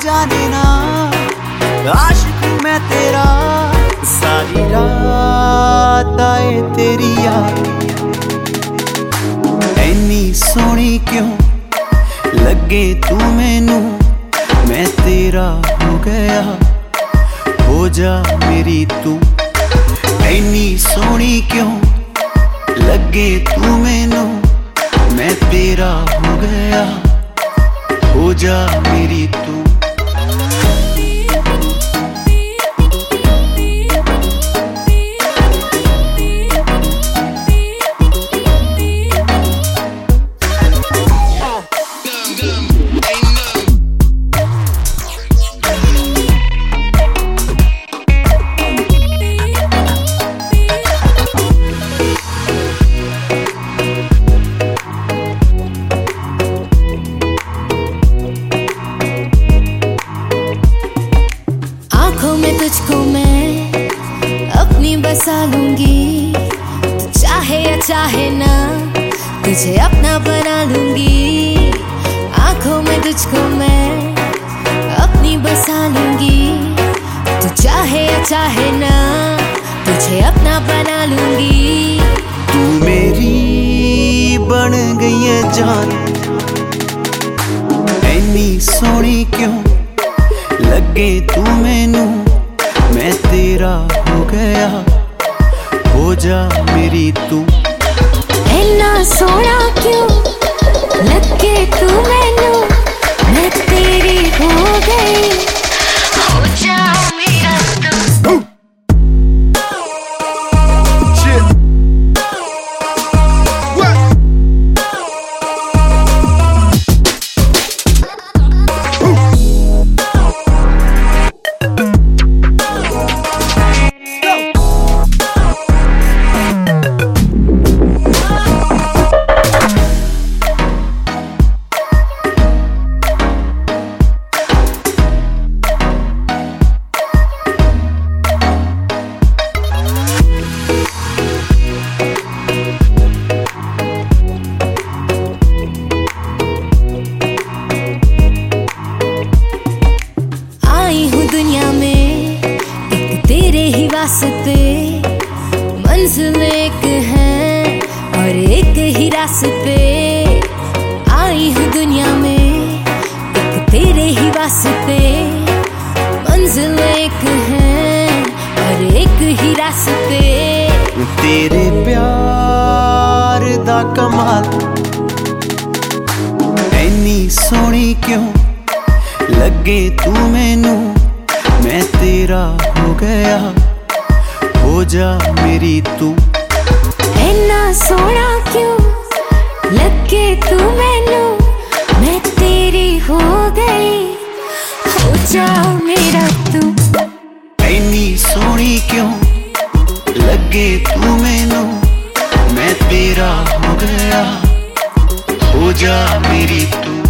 जाने ना, आशिक हूँ मैं तेरा। सारी रात आए तेरी याद, ऐनी सोहनी क्यों लगे तू मैनू, मैं तेरा हो गया, हो जा मेरी तू। ऐनी सोहनी क्यों लगे तू मैनू, मैं तेरा हो गया, हो जा मेरी तू। तुझको मैं अपनी बसा लूंगी, तू चाहे या चाहे ना तुझे अपना बना लूंगी। आंखों में तुझको मैं अपनी बसा लूंगी, तू चाहे या चाहे ना तुझे अपना बना लूंगी। तू मेरी बन गई है जान, ऐनी सोहनी क्यों लगे तू मैनू, मैं तेरा हो गया, हो जा मेरी तू। ऐना सोहना क्यों लगे तू मैनू, मैं तेरी हो गई, हो जा मेरा तू। दुनिया में एक तेरे ही वास्ते, मंजिल एक है और एक ही रास्ते। आई हूँ दुनिया में एक तेरे ही वास्ते, मंजिल एक है और एक ही रास्ते। तेरे प्यार दा कमाल, ऐनी सोहनी क्यों लगे तू मैनू, मैं तेरा हो गया, हो जा मेरी तू। ऐना सोहना क्यों लगे तू मैनू, मैं तेरी हो गई, हो जा मेरा तू। ऐनी सोहनी क्यों लगे तू मैनू, मैं तेरा हो गया, हो जा मेरी तू।